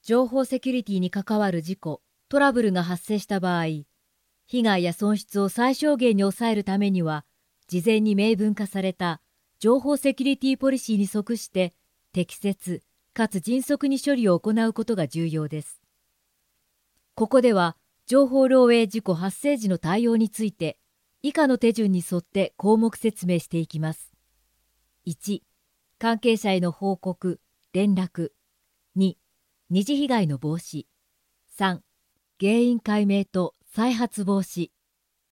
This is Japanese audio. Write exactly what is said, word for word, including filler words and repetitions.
情報セキュリティに関わる事故、トラブルが発生した場合、被害や損失を最小限に抑えるためには、事前に明文化された情報セキュリティポリシーに即して適切かつ迅速に処理を行うことが重要です。ここでは、情報漏洩事故発生時の対応について、以下の手順に沿って項目説明していきます。いち、関係者への報告、連絡。に、二次被害の防止。さん、原因解明と再発防止。